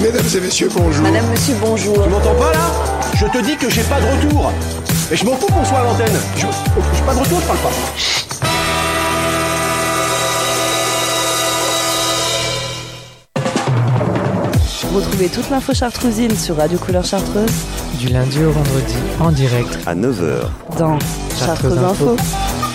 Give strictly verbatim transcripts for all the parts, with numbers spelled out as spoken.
Mesdames et messieurs, bonjour. Madame, monsieur, bonjour. Tu m'entends pas là? Je te dis que j'ai pas de retour. Et je m'en fous qu'on soit à l'antenne. Je... J'ai pas de retour, je parle pas. Retrouvez toute l'info chartrousine sur Radio Couleur Chartreuse. Du lundi au vendredi, en direct. À neuf heures. Dans Chartreuse, Chartreuse Info. Info.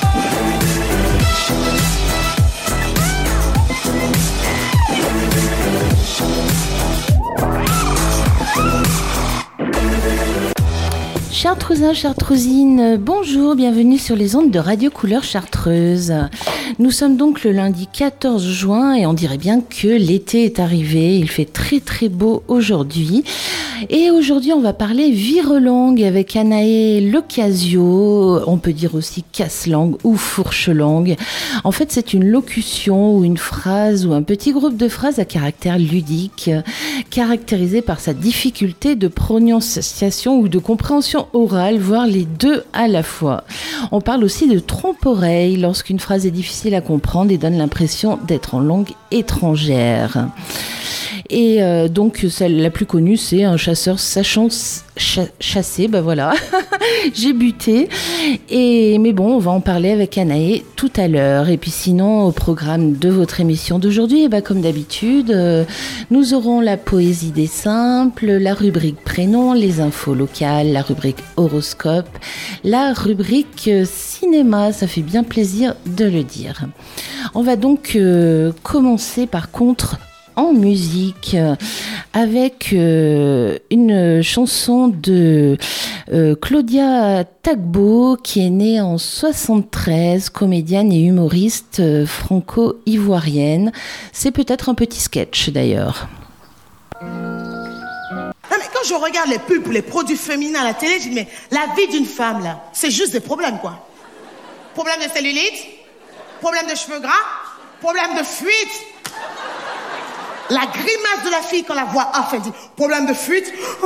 Chartreusins, Chartreusines, bonjour, bienvenue sur les ondes de Radio Couleur Chartreuse. Nous sommes donc le lundi quatorze juin et on dirait bien que l'été est arrivé. Il fait très très beau aujourd'hui. Et aujourd'hui, on va parler virelangue avec Anaé Lecasio. On peut dire aussi casse-langue ou fourche-langue. En fait, c'est une locution ou une phrase ou un petit groupe de phrases à caractère ludique, caractérisé par sa difficulté de prononciation ou de compréhension orale, voire les deux à la fois. On parle aussi de trompe-oreille lorsqu'une phrase est difficile à comprendre et donne l'impression d'être en langue étrangère. Et euh, donc, celle la plus connue, c'est un chasseur sachant ch- chasser. Ben voilà, j'ai buté. Et, mais bon, on va en parler avec Anaé tout à l'heure. Et puis sinon, au programme de votre émission d'aujourd'hui, ben comme d'habitude, euh, nous aurons la poésie des simples, la rubrique prénom, les infos locales, la rubrique horoscope, la rubrique euh, cinéma. Ça fait bien plaisir de le dire. On va donc euh, commencer par contre en musique avec euh, une chanson de euh, Claudia Tagbo qui est née en soixante-treize, comédienne et humoriste euh, franco-ivoirienne. C'est peut-être un petit sketch d'ailleurs. Non mais quand je regarde les pubs pour les produits féminins à la télé, je dis mais la vie d'une femme là, c'est juste des problèmes quoi. Problème de cellulite, problème de cheveux gras, problème de fuite. La grimace de la fille quand la voix off, elle dit problème de fuite. Non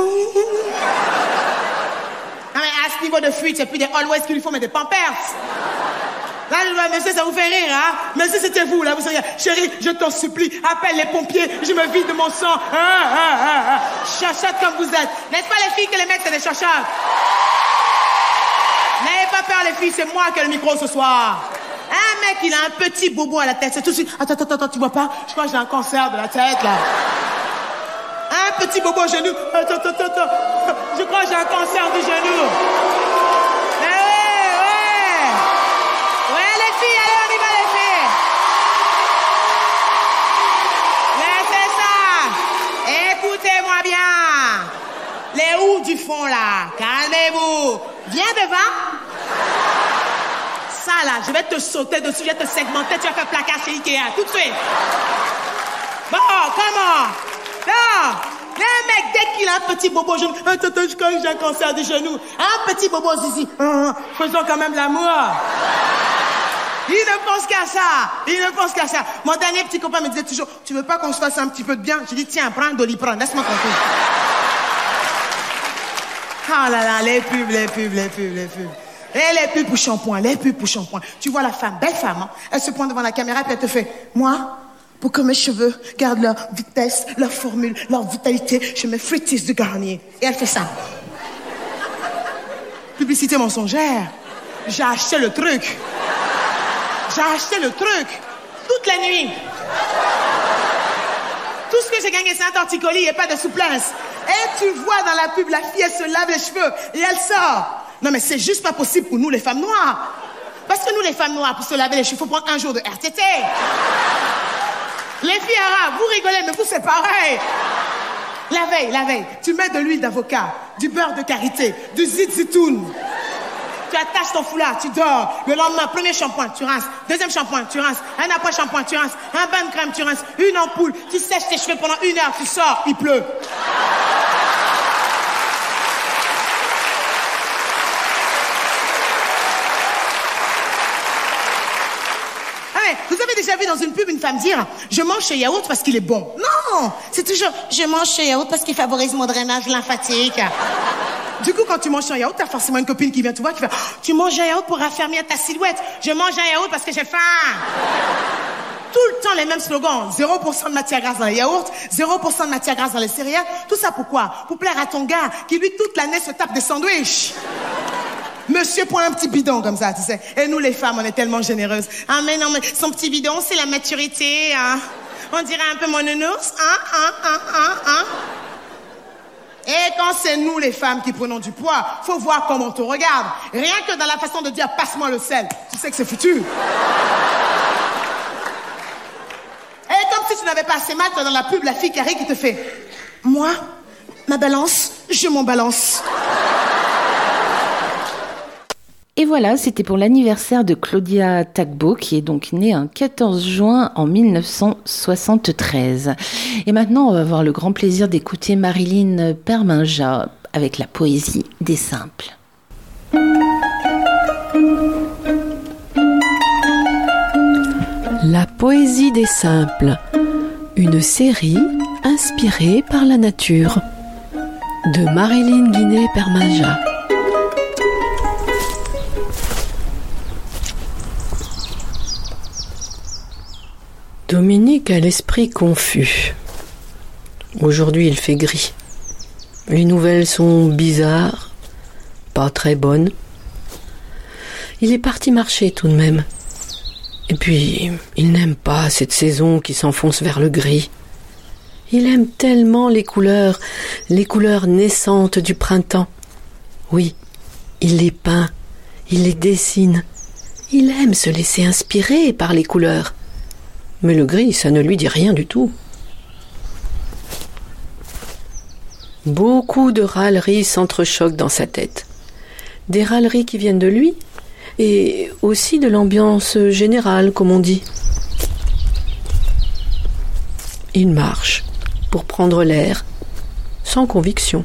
mais à ce niveau de fuite, c'est plus des Always qu'il faut, mais des Pampers. Là, monsieur, ça vous fait rire, hein? Monsieur, c'était vous, là, vous savez, chérie, je t'en supplie, appelle les pompiers, je me vide de mon sang. Ah, ah, ah, ah. Chachotte comme vous êtes. N'est-ce pas les filles que les mecs, c'est des chachottes? N'ayez pas peur, les filles, c'est moi qui ai le micro ce soir. Un mec, il a un petit bobo à la tête. C'est tout de suite. Attends, attends, attends, tu vois pas? Je crois que j'ai un cancer de la tête, là. Un petit bobo au genou. Attends, attends, attends. Je crois que j'ai un cancer du genou. Mais ouais, ouais. Ouais, les filles, allez, on y va, les filles. Laissez ça. Écoutez-moi bien. Les houes du fond, là. Calmez-vous. Viens devant. Ça là, je vais te sauter dessus, je vais te segmenter, tu vas faire placard chez Ikea, tout de suite. Bon, comment? Non, un mec, dès qu'il a un petit bobo au genou, attends, attends, je crois que j'ai un cancer du genou. Un petit bobo ici, hum, faisons quand même l'amour. Il ne pense qu'à ça, il ne pense qu'à ça. Mon dernier petit copain me disait toujours, tu veux pas qu'on se fasse un petit peu de bien? J'ai dit, tiens, prends Doliprane, laisse-moi tranquille. Ah là là, les pubs, les pubs, les pubs, les pubs. Et les pubs pour shampoing, les pubs pour shampoing. Tu vois la femme, belle femme, hein? Elle se pointe devant la caméra et puis elle te fait, moi, pour que mes cheveux gardent leur vitesse, leur formule, leur vitalité, je mets Fructis de Garnier. Et elle fait ça. Publicité mensongère. J'ai acheté le truc. J'ai acheté le truc. Toute la nuit. Tout ce que j'ai gagné, c'est un torticolis et pas de souplesse. Et tu vois dans la pub, la fille, elle se lave les cheveux et elle sort. Non mais c'est juste pas possible pour nous les femmes noires. Parce que nous les femmes noires, pour se laver les cheveux, il faut prendre un jour de R T T. Les filles arabes, vous rigolez, mais vous c'est pareil. La veille, la veille, tu mets de l'huile d'avocat, du beurre de karité, du zit-zitoun. Tu attaches ton foulard, tu dors. Le lendemain, premier shampoing, tu rinces. Deuxième shampoing, tu rinces. Un après shampoing, tu rinces. Un bain de crème, tu rinces. Une ampoule, tu sèches tes cheveux pendant une heure, tu sors, il pleut. Vous avez déjà vu dans une pub une femme dire « Je mange ce yaourt parce qu'il est bon ». Non, c'est toujours « Je mange ce yaourt parce qu'il favorise mon drainage lymphatique ». Du coup, quand tu manges un yaourt, t'as forcément une copine qui vient te voir qui fait oh, « Tu manges un yaourt pour raffermir ta silhouette. Je mange un yaourt parce que j'ai faim ». tout le temps les mêmes slogans. zéro pour cent de matière grasse dans les yaourts, zéro pour cent de matière grasse dans les céréales. Tout ça pourquoi? Pour plaire à ton gars qui, lui, toute l'année se tape des sandwichs. Monsieur prend un petit bidon comme ça, tu sais. Et nous, les femmes, on est tellement généreuses. Ah, mais non, mais son petit bidon, c'est la maturité, hein. On dirait un peu mon nounours, hein, hein, hein, hein, hein. Et quand c'est nous, les femmes, qui prenons du poids, faut voir comment on te regarde. Rien que dans la façon de dire « passe-moi le sel », tu sais que c'est foutu. Et comme si tu n'avais pas assez mal, t'as dans la pub la fille qui arrive qui te fait « moi, ma balance, je m'en balance ». Et voilà, c'était pour l'anniversaire de Claudia Tagbo, qui est donc née un quatorze juin en mille neuf cent soixante-treize. Et maintenant, on va avoir le grand plaisir d'écouter Marilyn Perminja avec la poésie des simples. La poésie des simples, une série inspirée par la nature, de Marilyn Guinet-Perminja. Dominique a l'esprit confus. Aujourd'hui, il fait gris. Les nouvelles sont bizarres, pas très bonnes. Il est parti marcher tout de même. Et puis, il n'aime pas cette saison qui s'enfonce vers le gris. Il aime tellement les couleurs, les couleurs naissantes du printemps. Oui, il les peint, il les dessine. Il aime se laisser inspirer par les couleurs. Mais le gris, ça ne lui dit rien du tout. Beaucoup de râleries s'entrechoquent dans sa tête. Des râleries qui viennent de lui et aussi de l'ambiance générale, comme on dit. Il marche pour prendre l'air, sans conviction.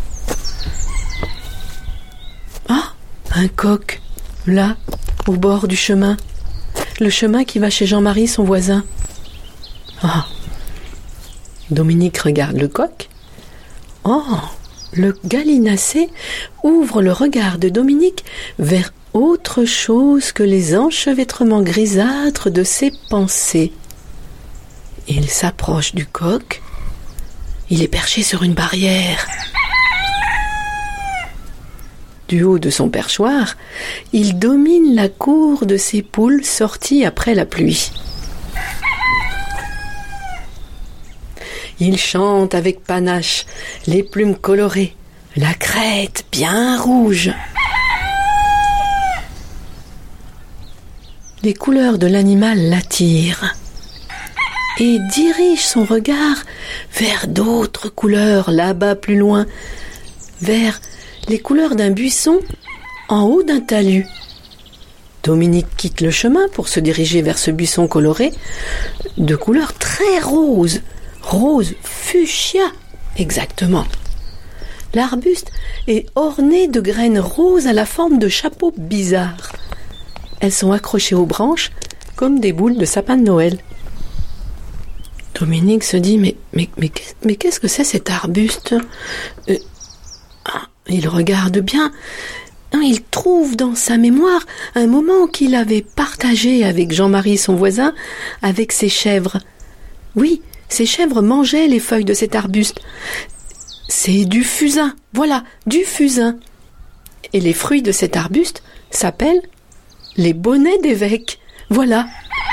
Ah, un coq, là, au bord du chemin. Le chemin qui va chez Jean-Marie, son voisin. Ah. Dominique regarde le coq. Oh, le gallinacé ouvre le regard de Dominique vers autre chose que les enchevêtrements grisâtres de ses pensées. Il s'approche du coq. Il est perché sur une barrière. Du haut de son perchoir, il domine la cour de ses poules sorties après la pluie. Il chante avec panache, les plumes colorées, la crête bien rouge. Les couleurs de l'animal l'attirent et dirigent son regard vers d'autres couleurs là-bas plus loin, vers les couleurs d'un buisson en haut d'un talus. Dominique quitte le chemin pour se diriger vers ce buisson coloré, de couleur très rose, rose fuchsia exactement. L'arbuste est orné de graines roses à la forme de chapeaux bizarres. Elles sont accrochées aux branches comme des boules de sapin de Noël. Dominique se dit, mais, mais, mais, mais qu'est-ce que c'est cet arbuste ? euh, ah, Il regarde bien. Il trouve dans sa mémoire un moment qu'il avait partagé avec Jean-Marie, son voisin, avec ses chèvres. Oui, ces chèvres mangeaient les feuilles de cet arbuste. C'est du fusain, voilà, du fusain. Et les fruits de cet arbuste s'appellent les bonnets d'évêque. Voilà.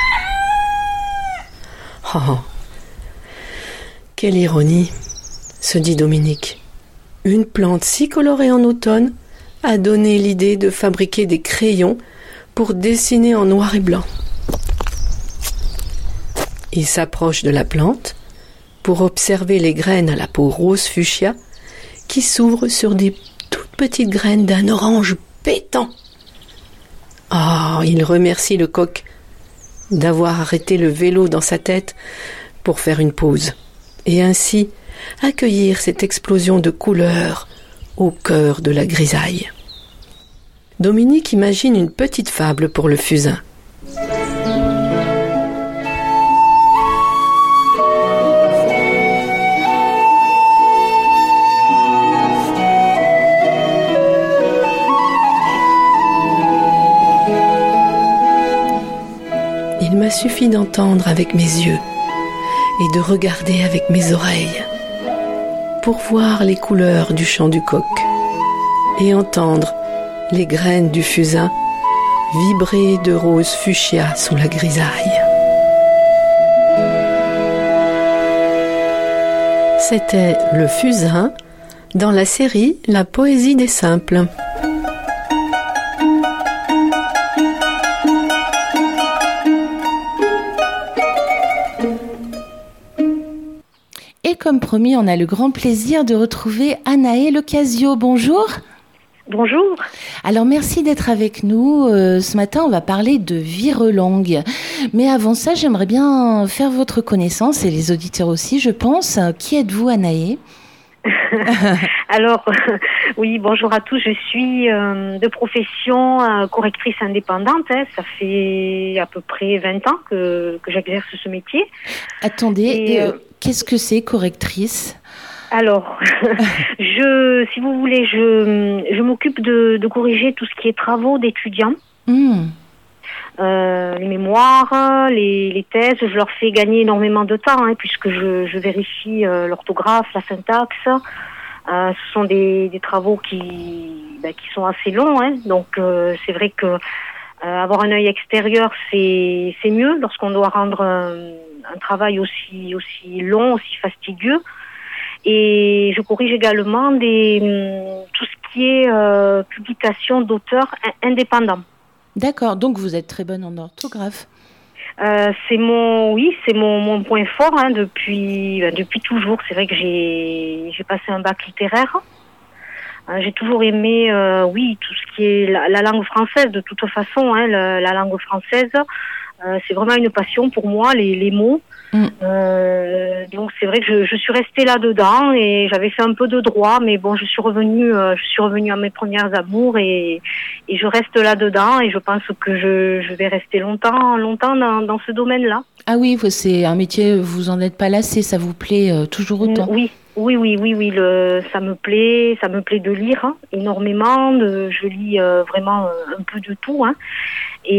Oh, quelle ironie, se dit Dominique. Une plante si colorée en automne a donné l'idée de fabriquer des crayons pour dessiner en noir et blanc. Il s'approche de la plante pour observer les graines à la peau rose fuchsia qui s'ouvrent sur des toutes petites graines d'un orange pétant. Ah, oh, il remercie le coq d'avoir arrêté le vélo dans sa tête pour faire une pause et ainsi accueillir cette explosion de couleurs au cœur de la grisaille. Dominique imagine une petite fable pour le fusain. suffit d'entendre avec mes yeux et de regarder avec mes oreilles pour voir les couleurs du chant du coq et entendre les graines du fusain vibrer de rose fuchsia sous la grisaille. C'était le fusain dans la série La poésie des simples. Et comme promis, on a le grand plaisir de retrouver Anaë Lecasio. Bonjour. Bonjour. Alors merci d'être avec nous. Euh, ce matin, on va parler de virelangue. Mais avant ça, j'aimerais bien faire votre connaissance et les auditeurs aussi, je pense. Qui êtes-vous, Anaë ? Alors, euh, oui, bonjour à tous. Je suis euh, de profession euh, correctrice indépendante. Hein. Ça fait à peu près vingt ans que, que j'exerce ce métier. Attendez, Et, euh, euh, qu'est-ce que c'est, correctrice ? Alors, je, si vous voulez, je, je m'occupe de, de corriger tout ce qui est travaux d'étudiants. Mmh. Euh, les mémoires, les, les thèses, je leur fais gagner énormément de temps hein, puisque je, je vérifie euh, l'orthographe, la syntaxe. Euh, ce sont des, des travaux qui, ben, qui sont assez longs, hein, donc euh, c'est vrai que euh, avoir un œil extérieur c'est, c'est mieux lorsqu'on doit rendre un, un travail aussi, aussi long, aussi fastidieux. Et je corrige également des, tout ce qui est euh, publication d'auteurs indépendants. D'accord, donc vous êtes très bonne en orthographe. Euh, c'est mon, oui, c'est mon, mon point fort hein, depuis, ben, depuis toujours. C'est vrai que j'ai, j'ai passé un bac littéraire. Euh, j'ai toujours aimé, euh, oui, tout ce qui est la, la langue française. De toute façon, hein, la, la langue française, euh, c'est vraiment une passion pour moi, les, les mots. Mm. Euh, donc c'est vrai que je, je suis restée là-dedans et j'avais fait un peu de droit, mais bon, je suis revenue, euh, je suis revenue à mes premières amours et, et je reste là-dedans et je pense que je, je vais rester longtemps, longtemps dans, dans ce domaine-là. Ah oui, c'est un métier, vous en êtes pas lassé, ça vous plaît euh, toujours autant? Oui, oui, oui, oui, oui, le, ça me plaît, ça me plaît de lire hein, énormément. De, je lis euh, vraiment euh, un peu de tout. Hein. Et,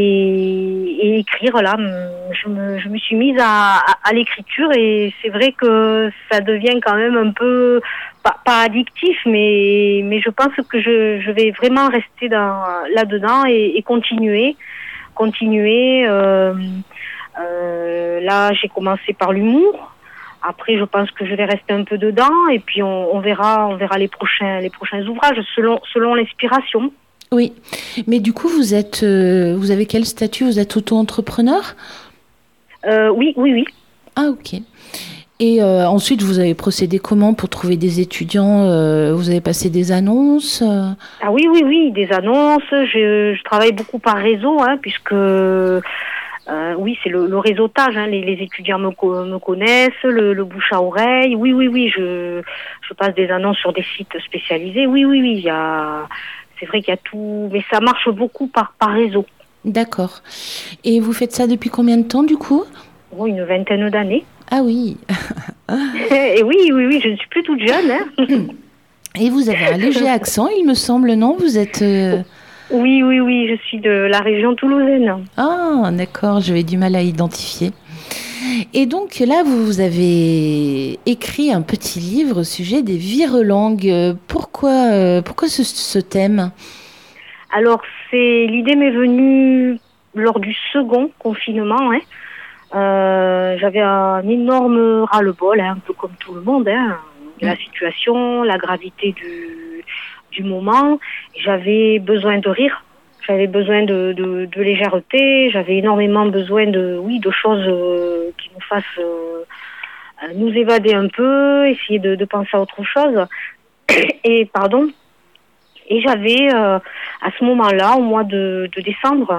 et écrire là, je me, je me suis mise à, à, à l'écriture et c'est vrai que ça devient quand même un peu pas, pas addictif, mais mais je pense que je, je vais vraiment rester dans là-dedans et, et continuer, continuer. Euh, euh, là, j'ai commencé par l'humour. Après, je pense que je vais rester un peu dedans et puis on, on verra, on verra les prochains, les prochains ouvrages selon selon l'inspiration. Oui, mais du coup, vous êtes, euh, vous avez quel statut? Vous êtes auto-entrepreneur? euh, Oui, oui, oui. Ah, ok. Et euh, ensuite, vous avez procédé comment pour trouver des étudiants? euh, Vous avez passé des annonces? Ah oui, oui, oui, des annonces. Je, je travaille beaucoup par réseau, hein, puisque euh, oui, c'est le, le réseautage. Hein, les, les étudiants me, me connaissent, le, le bouche à oreille. Oui, oui, oui, je, je passe des annonces sur des sites spécialisés. Oui, oui, oui, il y a... C'est vrai qu'il y a tout, mais ça marche beaucoup par, par réseau. D'accord. Et vous faites ça depuis combien de temps, du coup? Oh, une vingtaine d'années. Ah oui. Et oui, oui, oui, je ne suis plus toute jeune. Hein. Et vous avez un léger accent, il me semble, non? Vous êtes... Euh... Oui, oui, oui, je suis de la région toulousaine. Ah, d'accord, j'avais du mal à identifier. Et donc là, vous avez écrit un petit livre au sujet des virelangues. Pourquoi, euh, pourquoi ce, ce thème? Alors, c'est l'idée m'est venue lors du second confinement. Hein. Euh, j'avais un énorme ras-le-bol, hein, un peu comme tout le monde, hein, de la situation, la gravité du, du moment. J'avais besoin de rire. J'avais besoin de, de, de légèreté, j'avais énormément besoin de, oui, de choses euh, qui nous fassent euh, nous évader un peu, essayer de, de penser à autre chose. Et pardon. Et j'avais euh, à ce moment-là, au mois de, de décembre,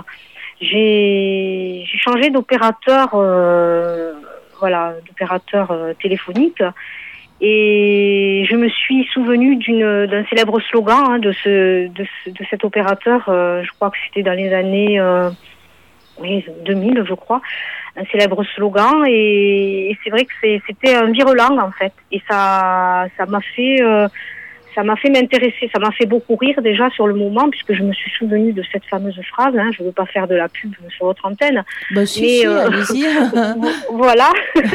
j'ai, j'ai changé d'opérateur, euh, voilà, d'opérateur euh, téléphonique. Et je me suis souvenue d'une, d'un célèbre slogan hein, de, ce, de, ce, de cet opérateur, euh, je crois que c'était dans les années euh, oui, deux mille, je crois, un célèbre slogan. Et, et c'est vrai que c'est, c'était un virelangue, en fait. Et ça, ça m'a fait, euh, ça m'a fait m'intéresser, ça m'a fait beaucoup rire déjà sur le moment, puisque je me suis souvenue de cette fameuse phrase, hein, je ne veux pas faire de la pub sur votre antenne. Bah si, mais, si, euh, allez-y. Voilà.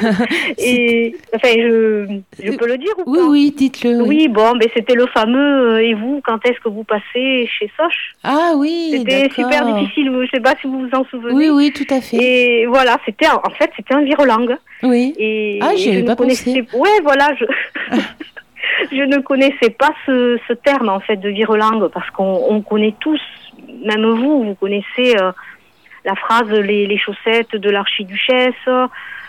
Et, enfin, je, je peux le dire ou Oui, pas? oui, dites-le. Oui, Oui, bon, ben, c'était le fameux, euh, et vous, quand est-ce que vous passez chez Soch? Ah oui, C'était d'accord. super difficile, je ne sais pas si vous vous en souvenez. Oui, oui, tout à fait. Et voilà, c'était, en fait, c'était un virelangue. Oui. Et, Ah, j'y et avais je ne pas connaissais... pensé. Ouais, voilà, je... je ne connaissais pas ce, ce terme, en fait, de virelangue, parce qu'on on connaît tous, même vous, vous connaissez euh, la phrase « les, les chaussettes de l'archiduchesse euh, »,«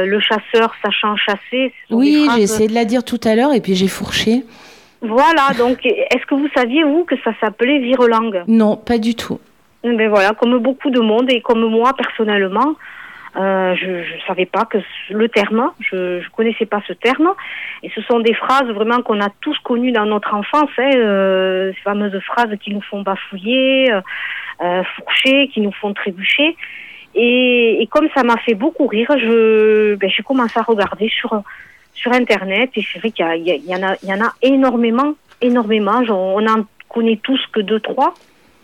le chasseur sachant chasser ». Oui, phrases... j'ai essayé de la dire tout à l'heure et puis j'ai fourché. Voilà, donc, est-ce que vous saviez, vous, que ça s'appelait virelangue? Non, pas du tout. Ben voilà, comme beaucoup de monde et comme moi, personnellement, Euh, je ne savais pas que le terme, je ne connaissais pas ce terme. Et ce sont des phrases vraiment qu'on a tous connues dans notre enfance, hein, euh, ces fameuses phrases qui nous font bafouiller, euh, euh, fourcher, qui nous font trébucher. Et, et comme ça m'a fait beaucoup rire, je, ben, j'ai commencé à regarder sur, sur Internet. Et c'est vrai qu'il y, a, il y, en a, il y en a énormément, énormément. On n'en connaît tous que deux, trois.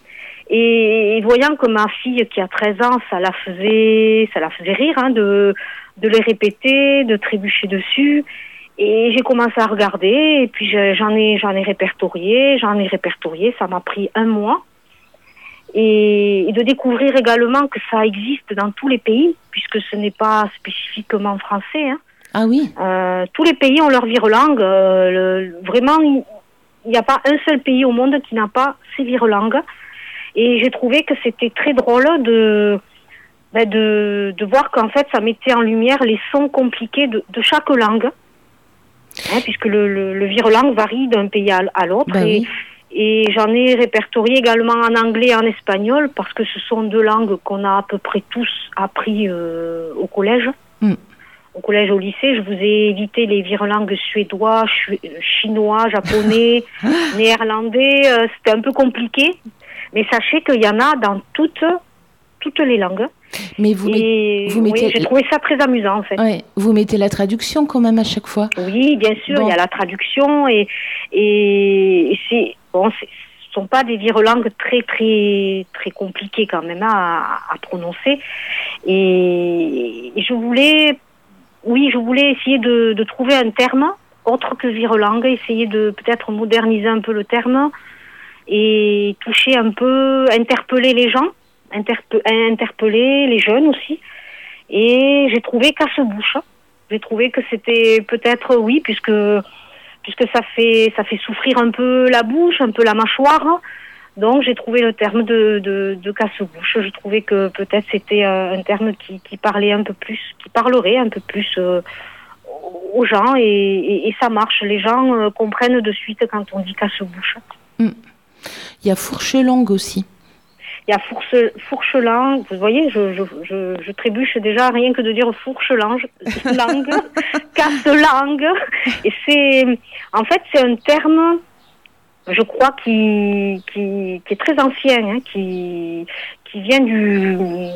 Et, et voyant que ma fille qui a treize ans, ça la faisait, ça la faisait rire, hein, de, de les répéter, de trébucher dessus. Et j'ai commencé à regarder, et puis j'en ai, j'en ai répertorié, j'en ai répertorié, ça m'a pris un mois. Et, et de découvrir également que ça existe dans tous les pays, puisque ce n'est pas spécifiquement français, hein. Ah oui. Euh, tous les pays ont leur virelangue. Euh, le, vraiment, il n'y a pas un seul pays au monde qui n'a pas ses virelangues. Et j'ai trouvé que c'était très drôle de, ben de, de voir qu'en fait, ça mettait en lumière les sons compliqués de, de chaque langue. Hein, puisque le, le, le virelangue varie d'un pays à, à l'autre. Bah et, oui. et j'en ai répertorié également en anglais et en espagnol, parce que ce sont deux langues qu'on a à peu près tous appris euh, au collège. Mm. Au collège, au lycée, je vous ai évité les virelangues suédois, chu- chinois, japonais, néerlandais. Euh, c'était un peu compliqué. Mais sachez qu'il y en a dans toutes, toutes les langues. Mais vous, et met, vous mettez... Oui, j'ai trouvé ça très amusant, en fait. Ouais, vous mettez la traduction quand même à chaque fois. Oui, bien sûr, bon. Il y a la traduction. Et, et, et c'est, bon, c'est, ce ne sont pas des virelangues très, très, très compliquées quand même à, à prononcer. Et, et je voulais, oui, je voulais essayer de, de trouver un terme autre que virelangue, essayer de peut-être moderniser un peu le terme, et toucher un peu, interpeller les gens, interpe- interpeller les jeunes aussi. Et j'ai trouvé casse-bouche. J'ai trouvé que c'était peut-être, oui, puisque puisque ça fait ça fait souffrir un peu la bouche, un peu la mâchoire. Donc j'ai trouvé le terme de, de, de casse-bouche. Je trouvais que peut-être c'était un terme qui, qui parlait un peu plus, qui parlerait un peu plus euh, aux gens, et, et, et ça marche. Les gens euh, comprennent de suite quand on dit casse-bouche. Mm. Il y a fourche-langue aussi. Il y a fourche, fourche-langue. Vous voyez, je, je, je, je trébuche déjà rien que de dire fourche-langue, langue, casse-langue. Et c'est, en fait, c'est un terme, je crois, qui, qui, qui est très ancien, hein, qui, qui vient du...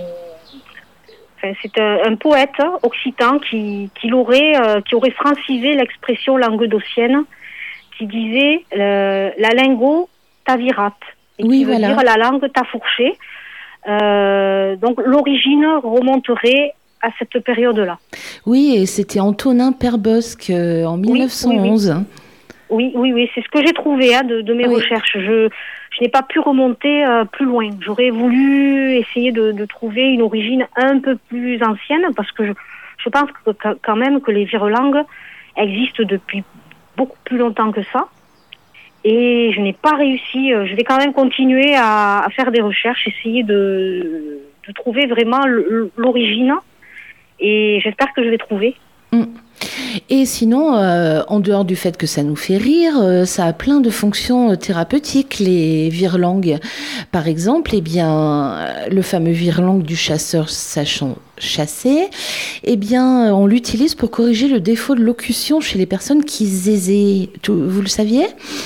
Enfin, c'est un, un poète occitan qui, qui, l'aurait, euh, qui aurait francisé l'expression languedocienne, qui disait euh, la lingot tavirate, et oui, qui veut voilà. dire la langue t'a fourché. Euh, donc l'origine remonterait à cette période-là. Oui, et c'était Antonin Perbosque euh, en mille neuf cent onze. Oui, oui, oui, oui, c'est ce que j'ai trouvé hein, de, de mes oui. recherches. Je, je n'ai pas pu remonter euh, plus loin. J'aurais voulu essayer de, de trouver une origine un peu plus ancienne, parce que je, je pense que, quand même que les virelangues existent depuis beaucoup plus longtemps que ça. Et je n'ai pas réussi. Je vais quand même continuer à, à faire des recherches, essayer de, de trouver vraiment l'origine. Et j'espère que je vais trouver. Mmh. Et sinon, euh, en dehors du fait que ça nous fait rire, euh, ça a plein de fonctions thérapeutiques, les virelangues. Par exemple, eh bien, le fameux virelangue du chasseur sachant chasser, eh bien, on l'utilise pour corriger le défaut de locution chez les personnes qui zézéent. Vous le saviez ?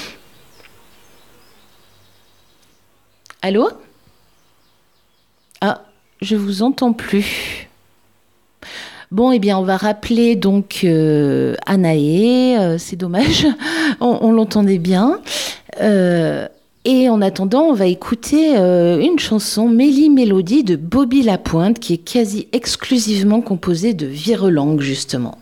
Allô ? Ah, je vous entends plus. Bon, eh bien, on va rappeler donc euh, Anaé. Euh, c'est dommage, on, on l'entendait bien. Euh, et en attendant, on va écouter euh, une chanson Mélie Mélodie de Bobby Lapointe, qui est quasi exclusivement composée de virelangue, justement.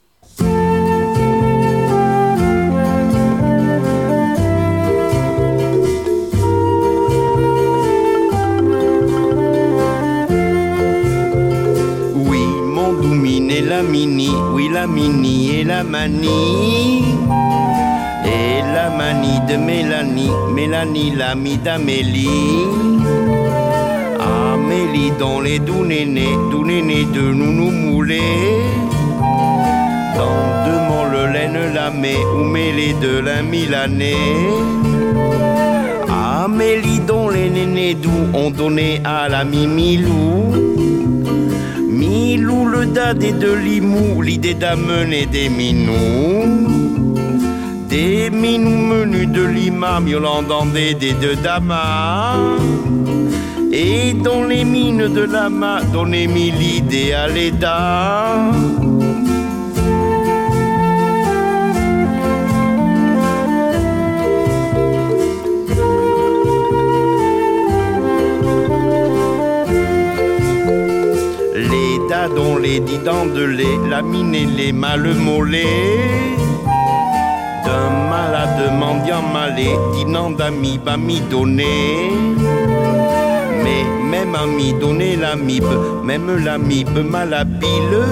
La mini, oui la mini et la manie. Et la manie de Mélanie, Mélanie l'amie d'Amélie. Amélie dans les doux nénés, doux nénés de nounou moulé. Dans deux mots le laine lamé, ou mêlé de la milanais. Amélie dont les nénés doux ont donné à la Mimilou. Milou le dadé de Limoux, l'idée d'amener des minous. Des minous menus de Lima, miaulant dans des dés de Dama. Et dans les mines de Lama, donner mille idées à l'État. Dont les dix dents de lait, la mine et les mâles mollets. D'un malade mendiant malé, dînant d'amis, bami donné. Mais même ami donné l'amibe, même l'amibe malhabile.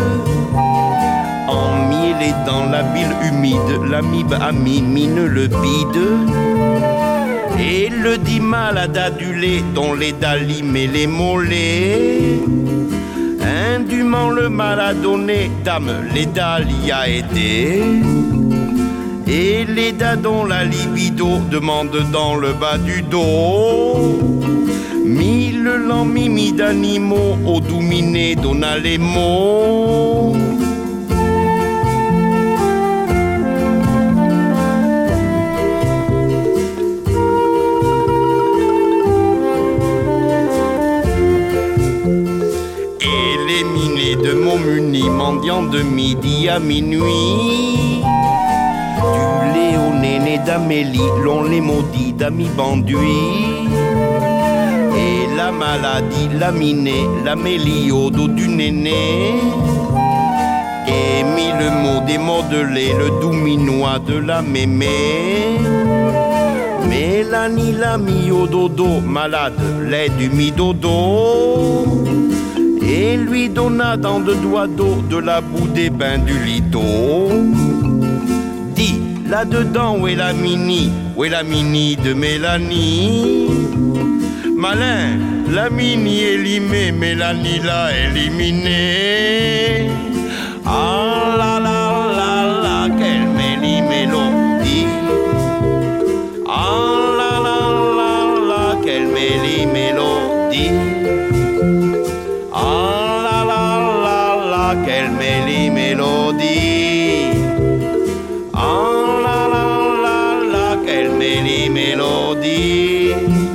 Emmêlé dans la bile humide, l'amibe ami mine le bide. Et le dit malade adulé, dont les dalim et les mollets. Indûment le mal a donné, dame, l'Éda l'y a aidé. Et l'Éda dont la libido demande dans le bas du dos. Mille lents mimi d'animaux, au douminé donna les mots. De mon muni, mendiant de midi à minuit. Du Léoné né d'Amélie, l'on les maudit d'amis banduits. Et la maladie, la minée, l'Amélie au dos du néné. Et mit le mot des modelés, le doux minois de la mémé. Mélanie l'a mis au dodo, malade, lait du mi-dodo. Et lui donna dans deux doigts d'eau de la boue des bains du lido. Dis, là-dedans, où est la mini? Où est la mini de Mélanie? Malin, la mini élimée, Mélanie l'a éliminée. Ah la la la la, quelle mélie mélodie. Ah la la la la, quelle mélie mélodie. Quelle mélie mélodie. Oh la la la la, quelle mélie mélodie.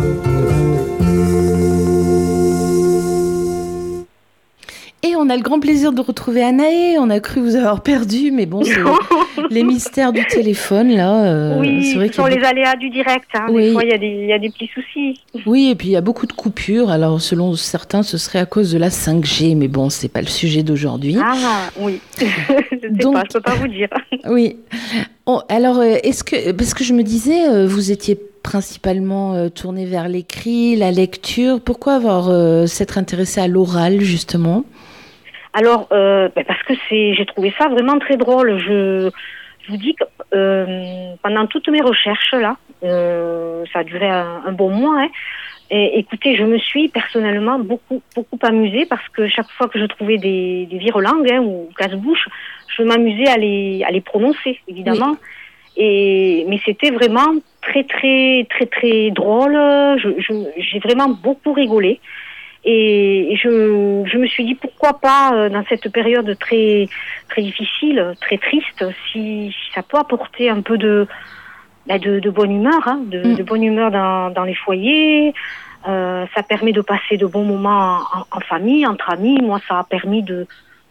Et on a le grand plaisir de retrouver Anaé. On a cru vous avoir perdu, mais bon, c'est les mystères du téléphone, là. Euh, oui, c'est vrai ce sont les aléas du direct. Hein. Oui. Des fois, il y a des, il y a des petits soucis. Oui, et puis il y a beaucoup de coupures. Alors, selon certains, ce serait à cause de la cinq G, mais bon, c'est pas le sujet d'aujourd'hui. Ah, oui. je ne sais Donc, pas, je peux pas vous dire. Oui. Oh, alors, est-ce que, parce que je me disais, vous étiez principalement euh, tourné vers l'écrit, la lecture. Pourquoi avoir euh, s'être intéressé à l'oral, justement ? Alors, euh, ben parce que c'est, j'ai trouvé ça vraiment très drôle. Je, je vous dis que euh, pendant toutes mes recherches là, euh, ça a duré un, un bon mois. Hein, et écoutez, je me suis personnellement beaucoup beaucoup amusée parce que chaque fois que je trouvais des, des virelangues hein, ou casse-bouches, je m'amusais à les à les prononcer évidemment. Oui. Et mais c'était vraiment très très très très drôle. Je, je, j'ai vraiment beaucoup rigolé. Et je, je me suis dit pourquoi pas euh, dans cette période très très difficile, très triste, si, si ça peut apporter un peu de bah de, de bonne humeur, hein, de, mmh. de bonne humeur dans, dans les foyers. Euh, ça permet de passer de bons moments en, en famille, entre amis. Moi, ça a permis de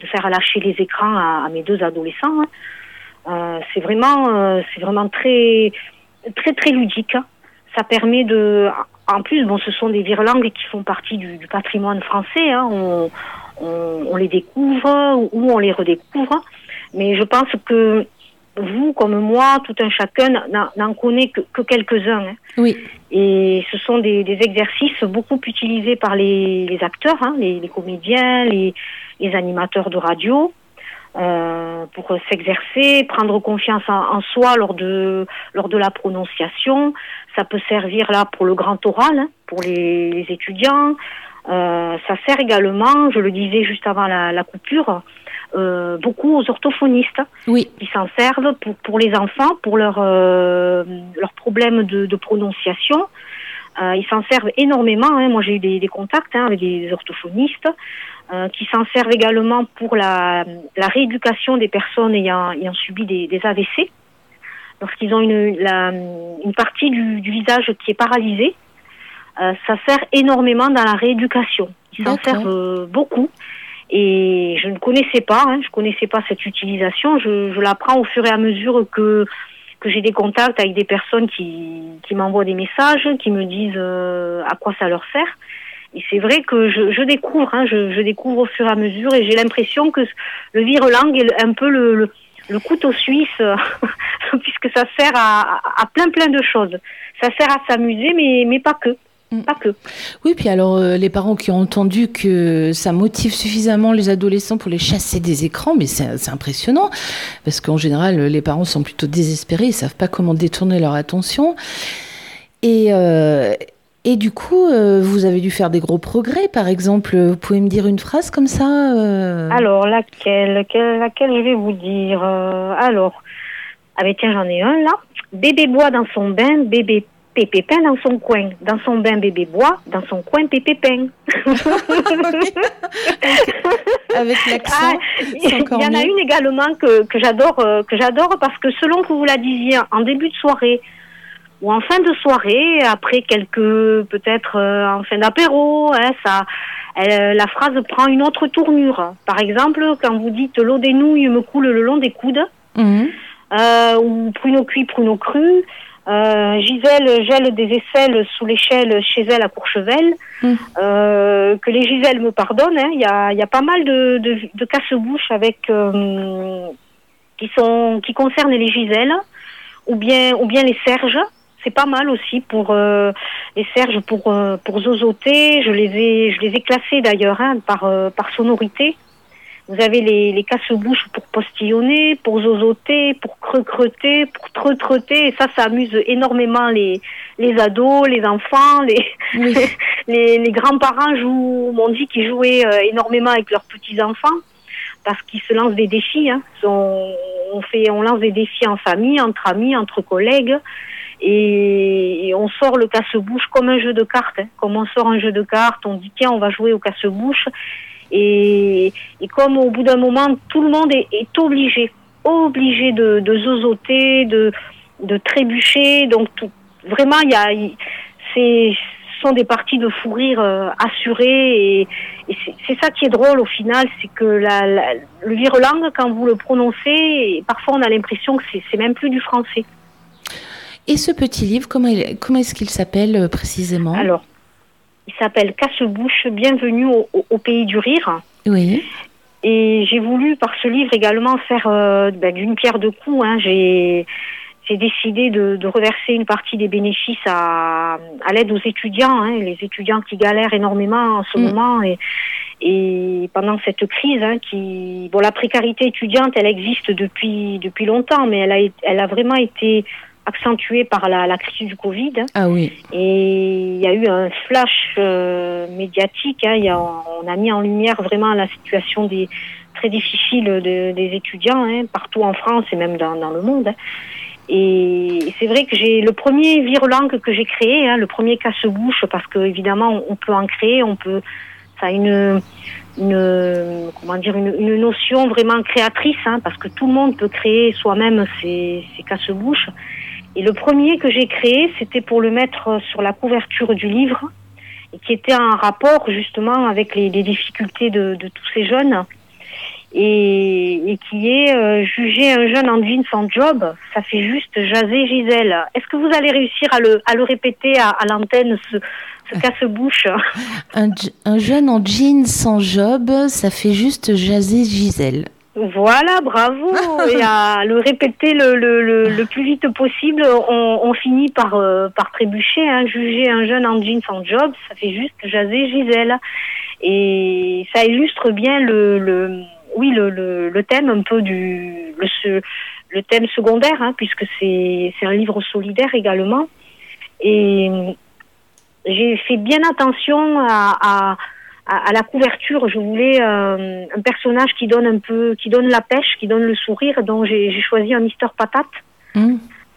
de faire lâcher les écrans à, à mes deux adolescents. Hein. Euh, c'est vraiment, euh, c'est vraiment très, très, très ludique. Hein. Ça permet de, en plus, bon, ce sont des virelangues qui font partie du, du patrimoine français. Hein. On, on, on les découvre ou on les redécouvre. Mais je pense que vous, comme moi, tout un chacun n'en connaît que, que quelques-uns. Hein. Oui. Et ce sont des, des exercices beaucoup utilisés par les, les acteurs, hein, les, les comédiens, les, les animateurs de radio, euh, pour s'exercer, prendre confiance en, en soi lors de, lors de la prononciation. Ça peut servir là pour le grand oral, hein, pour les, les étudiants. Euh, ça sert également, je le disais juste avant la, la coupure, euh, beaucoup aux orthophonistes, oui, qui s'en servent pour, pour les enfants, pour leurs euh, leurs problèmes de, de prononciation. Euh, ils s'en servent énormément. Hein. Moi, j'ai eu des, des contacts hein, avec des orthophonistes euh, qui s'en servent également pour la, la rééducation des personnes ayant, ayant subi des, des A V C. Lorsqu'ils ont une, la, une partie du, du visage qui est paralysée, euh, ça sert énormément dans la rééducation. Ils s'en servent euh, beaucoup. Et je ne connaissais pas, hein, je connaissais pas cette utilisation. Je, je l'apprends au fur et à mesure que que j'ai des contacts avec des personnes qui qui m'envoient des messages, qui me disent euh, à quoi ça leur sert. Et c'est vrai que je, je découvre, hein, je, je découvre au fur et à mesure, et j'ai l'impression que le virelangue est un peu le, le, le couteau suisse, puisque ça sert à, à plein plein de choses. Ça sert à s'amuser, mais mais pas que. Pas que. Oui, puis alors euh, les parents qui ont entendu que ça motive suffisamment les adolescents pour les chasser des écrans, mais c'est, c'est impressionnant, parce qu'en général les parents sont plutôt désespérés, ils savent pas comment détourner leur attention. Et euh, et du coup, euh, vous avez dû faire des gros progrès. Par exemple, vous pouvez me dire une phrase comme ça euh... Alors laquelle, laquelle, laquelle je vais vous dire. Euh, alors, ah ben tiens, j'en ai un là. Bébé boit dans son bain, bébé Pépé peint dans son coin. Dans son bain, bébé boit. Dans son coin, Pépé peint. Avec l'accent. Ah, il y en mieux. A une également que, que j'adore, euh, que j'adore parce que selon que vous la disiez en début de soirée ou en fin de soirée, après quelques, peut-être euh, en fin d'apéro, hein, ça, elle, la phrase prend une autre tournure. Par exemple, quand vous dites l'eau des nouilles me coule le long des coudes, mmh. euh, ou pruneau cuit, pruneau cru. Euh, Gisèle gèle des aisselles sous l'échelle chez elle à Courchevel. Mmh. Euh, que les Gisèles me pardonnent, il hein, y, a, y a pas mal de, de, de casse-bouche avec euh, qui sont qui concernent les Gisèles ou bien ou bien les Serges. C'est pas mal aussi pour euh, les Serges pour euh, pour zozoter. Je les ai je les ai classés d'ailleurs hein, par euh, par sonorité. Vous avez les, les casse-bouches pour postillonner, pour zozoter, pour creux-creuter, pour treux-treuter. Et ça, ça amuse énormément les, les ados, les enfants, les, oui. les, les grands-parents jouent, m'ont dit qu'ils jouaient euh, énormément avec leurs petits-enfants parce qu'ils se lancent des défis. Hein. On, on, fait, on lance des défis en famille, entre amis, entre collègues. Et, et on sort le casse-bouche comme un jeu de cartes. Hein. Comme on sort un jeu de cartes, on dit tiens, on va jouer au casse-bouche. Et, et comme au bout d'un moment, tout le monde est, est obligé, obligé de, de zozoter, de, de trébucher. Donc tout, vraiment, il y a, y, c'est, ce sont des parties de fou rire euh, assurées. Et, et c'est, c'est ça qui est drôle au final, c'est que la, la, le virelangue, quand vous le prononcez, parfois on a l'impression que c'est, c'est même plus du français. Et ce petit livre, comment, il, comment est-ce qu'il s'appelle euh, précisément ? Alors, il s'appelle Casse-bouche, bienvenue au, au, au pays du rire. Oui. Et j'ai voulu, par ce livre également, faire euh, ben, d'une pierre deux coups. Hein. J'ai, j'ai décidé de, de reverser une partie des bénéfices à, à l'aide aux étudiants, hein, les étudiants qui galèrent énormément en ce mmh. moment. Et, et pendant cette crise, hein, qui, bon, la précarité étudiante, elle existe depuis, depuis longtemps, mais elle a, elle a vraiment été accentuée par la, la crise du Covid. Ah oui. Et il y a eu un flash euh, médiatique. Hein, y a, on a mis en lumière vraiment la situation des très difficile de, des étudiants hein, partout en France et même dans, dans le monde. Hein. Et c'est vrai que j'ai le premier virelangue que j'ai créé, hein, le premier casse-bouche, parce que évidemment on, on peut en créer, on peut, ça a une une comment dire une, une notion vraiment créatrice, hein, parce que tout le monde peut créer soi-même ses, ses casse-bouches. Et le premier que j'ai créé, c'était pour le mettre sur la couverture du livre, et qui était en rapport justement avec les, les difficultés de, de tous ces jeunes. et, et qui est euh, juger un jeune en jean sans job, ça fait juste jaser Gisèle. Est-ce que vous allez réussir à le, à le répéter à, à l'antenne, ce, ce casse-bouche? Un, un jeune en jean sans job, ça fait juste jaser Gisèle. Voilà, bravo. Et à le répéter le, le, le, le plus vite possible, on, on finit par, euh, par trébucher. Hein. Juger un jeune en jean sans job, ça fait juste jaser Gisèle. Et ça illustre bien le, le oui le, le, le thème un peu du le, le thème secondaire, hein, puisque c'est c'est un livre solidaire également. Et j'ai fait bien attention à, à À, à la couverture. Je voulais euh, un personnage qui donne un peu, qui donne la pêche, qui donne le sourire. Donc j'ai, j'ai choisi un mister Patate mmh.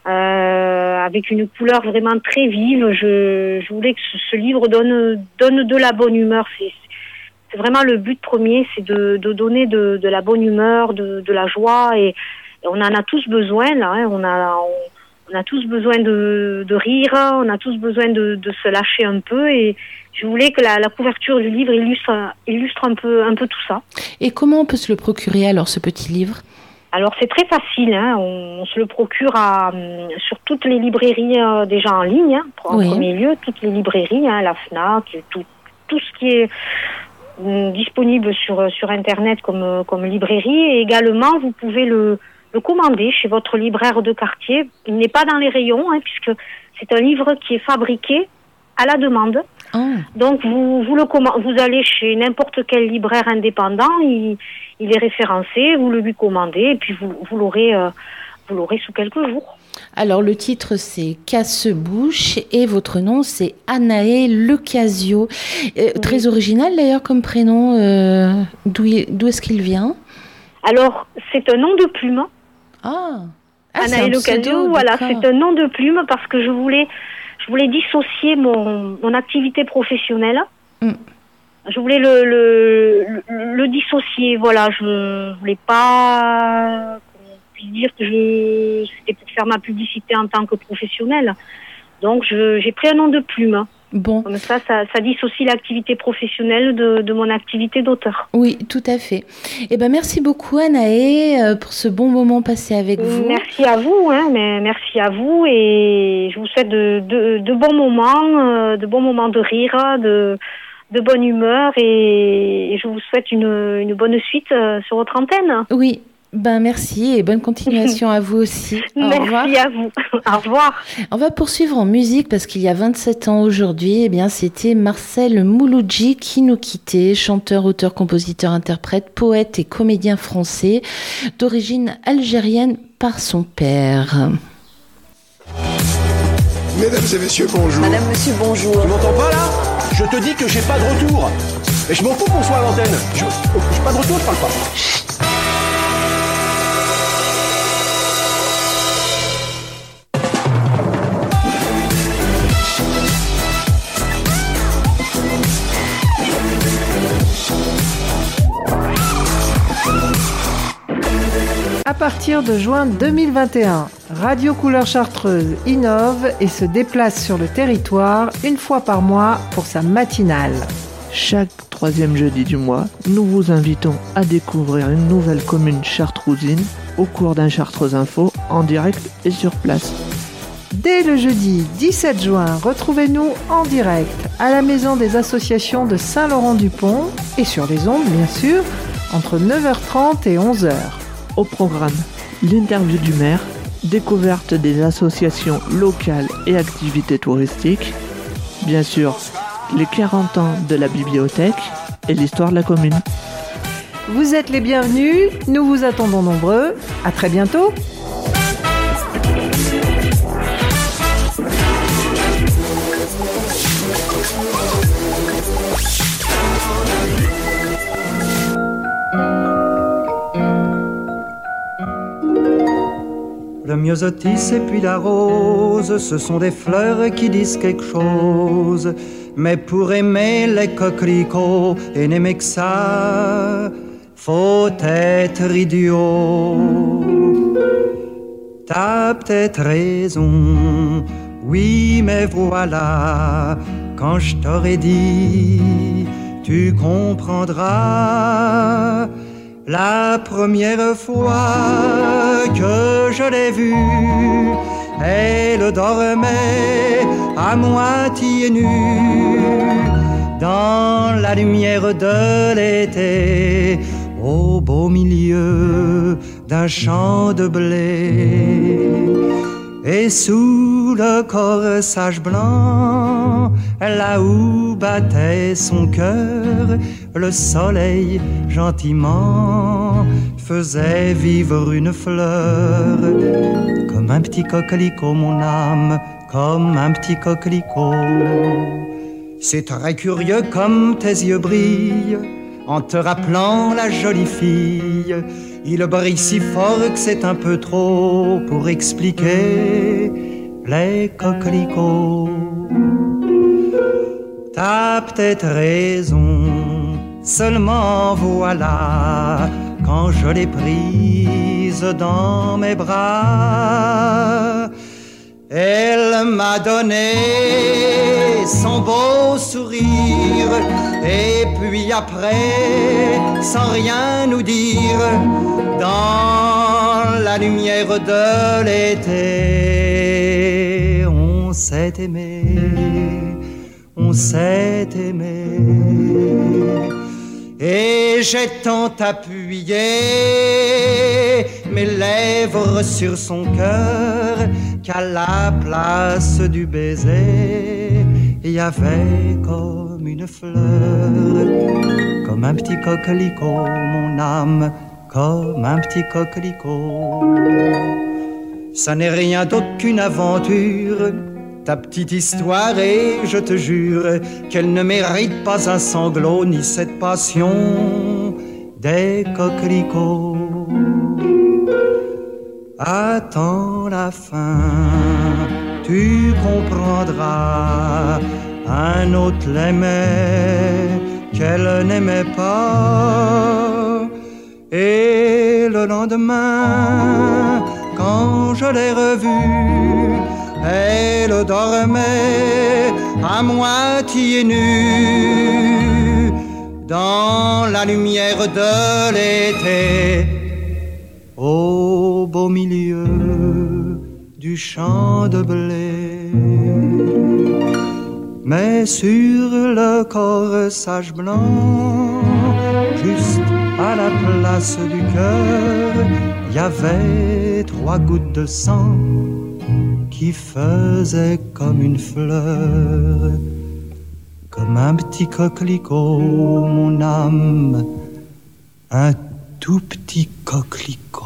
euh, avec une couleur vraiment très vive. Je, je voulais que ce, ce livre donne donne de la bonne humeur. C'est, c'est vraiment le but premier, c'est de, de donner de, de la bonne humeur, de, de la joie. Et, et on en a tous besoin là. Hein. On a on, on a tous besoin de, de rire. On a tous besoin de, de se lâcher un peu. Et je voulais que la, la couverture du livre illustre, illustre un peu, un peu tout ça. Et comment on peut se le procurer alors, ce petit livre? Alors c'est très facile, hein. on, on se le procure à, sur toutes les librairies euh, déjà en ligne, hein, en oui. premier lieu, toutes les librairies, hein, la FNAC, tout, tout ce qui est euh, disponible sur, sur Internet comme, comme librairie. Et également, vous pouvez le, le commander chez votre libraire de quartier. Il n'est pas dans les rayons, hein, puisque c'est un livre qui est fabriqué à la demande. Oh. Donc vous vous le commandez, vous allez chez n'importe quel libraire indépendant, il, il est référencé, vous le lui commandez et puis vous, vous l'aurez euh, vous l'aurez sous quelques jours. Alors le titre c'est Casse-bouche et votre nom c'est Anaé Lecasio. Euh, oui. Très original d'ailleurs comme prénom. Euh, d'où d'où est-ce qu'il vient? Alors c'est un nom de plume. Ah. ah Anaé Lecasio, voilà, c'est un nom de plume parce que je voulais Je voulais dissocier mon, mon activité professionnelle. Mm. Je voulais le, le, le, le dissocier. Voilà, je ne voulais pas qu'on puisse dire que je, c'était pour faire ma publicité en tant que professionnelle. Donc, je, j'ai pris un nom de plume. Bon. Comme ça, ça, ça dissocie l'activité professionnelle de, de mon activité d'auteur. Oui, tout à fait. Eh ben, merci beaucoup, Anaé, pour ce bon moment passé avec vous. Merci à vous, hein, mais merci à vous, et je vous souhaite de, de, de bons moments, de bons moments de rire, de, de bonne humeur, et je vous souhaite une, une bonne suite sur votre antenne. Oui. Ben merci et bonne continuation à vous aussi. Au Merci revoir. à vous. Au revoir. On va poursuivre en musique parce qu'il y a vingt-sept ans aujourd'hui, eh bien c'était Marcel Mouloudji qui nous quittait, chanteur, auteur, compositeur, interprète, poète et comédien français d'origine algérienne par son père. Mesdames et messieurs, bonjour. Madame, monsieur, bonjour. Tu m'entends pas là? Je te dis que j'ai pas de retour. Et je m'en fous qu'on soit à l'antenne. Je j'ai pas de retour, je parle pas. À partir de juin deux mille vingt et un, Radio Couleur Chartreuse innove et se déplace sur le territoire une fois par mois pour sa matinale. Chaque troisième jeudi du mois, nous vous invitons à découvrir une nouvelle commune chartrousine au cours d'un Chartreuse Info en direct et sur place. Dès le jeudi dix-sept juin, retrouvez-nous en direct à la Maison des Associations de Saint-Laurent-du-Pont et sur les ondes bien sûr, entre neuf heures trente et onze heures. Au programme, l'interview du maire, découverte des associations locales et activités touristiques, bien sûr, les quarante ans de la bibliothèque et l'histoire de la commune. Vous êtes les bienvenus, nous vous attendons nombreux. À très bientôt. Le myosotis et puis la rose, ce sont des fleurs qui disent quelque chose. Mais pour aimer les coquelicots et n'aimer que ça, faut être idiot. T'as peut-être raison, oui, mais voilà, quand je t'aurais dit, tu comprendras. La première fois que je l'ai vue, elle dormait à moitié nue dans la lumière de l'été, au beau milieu d'un champ de blé. Et sous le corsage blanc, là où battait son cœur, le soleil gentiment faisait vivre une fleur. Comme un petit coquelicot, mon âme, comme un petit coquelicot. C'est très curieux comme tes yeux brillent en te rappelant la jolie fille. Il brille si fort que c'est un peu trop pour expliquer les coquelicots. T'as peut-être raison, seulement voilà, quand je l'ai prise dans mes bras, elle m'a donné son beau sourire, et puis après, sans rien nous dire, dans la lumière de l'été, on s'est aimé, on s'est aimé. Et j'ai tant appuyé mes lèvres sur son cœur qu'à la place du baiser, il y avait comme une fleur, comme un petit coquelicot, mon âme, comme un petit coquelicot. Ça n'est rien d'autre qu'une aventure, ta petite histoire, et je te jure qu'elle ne mérite pas un sanglot ni cette passion des coquelicots. Attends la fin, tu comprendras. Un autre l'aimait, qu'elle n'aimait pas. Et le lendemain, quand je l'ai revue, elle dormait à moitié nue dans la lumière de l'été, au beau milieu du champ de blé. Mais sur le corsage blanc, juste à la place du cœur, il y avait trois gouttes de sang qui faisaient comme une fleur, comme un petit coquelicot, mon âme, un tout petit coquelicot.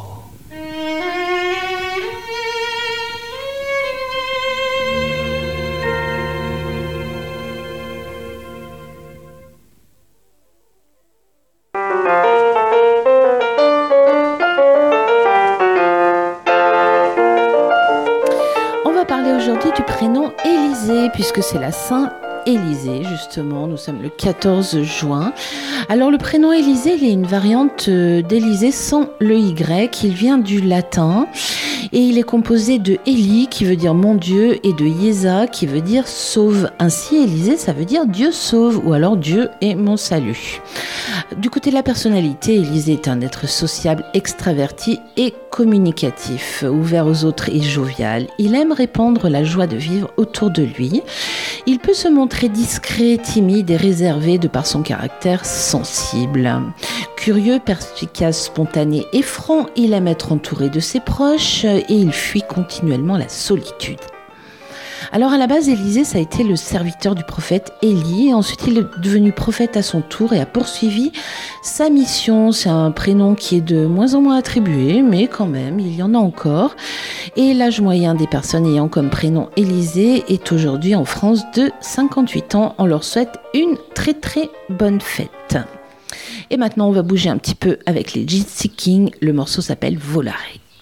Puisque c'est la Saint-Élisée, justement, nous sommes le quatorze juin. Alors le prénom Élisée, il est une variante d'Élysée sans le Y, il vient du latin et il est composé de Élie qui veut dire mon Dieu et de Yésa qui veut dire sauve. Ainsi Élisée ça veut dire Dieu sauve ou alors Dieu est mon salut. Du côté de la personnalité, Élisée est un être sociable, extraverti et communicatif, ouvert aux autres et jovial. Il aime répandre la joie de vivre autour de lui. Il peut se montrer discret, timide et réservé de par son caractère sensible. Curieux, perspicace, spontané et franc, il aime être entouré de ses proches et il fuit continuellement la solitude. Alors à la base, Élisée, ça a été le serviteur du prophète Élie. Ensuite, il est devenu prophète à son tour et a poursuivi sa mission. C'est un prénom qui est de moins en moins attribué, mais quand même, il y en a encore. Et l'âge moyen des personnes ayant comme prénom Élisée est aujourd'hui en France de cinquante-huit ans. On leur souhaite une très très bonne fête. Et maintenant, on va bouger un petit peu avec les Gypsy Kings. Le morceau s'appelle Volare.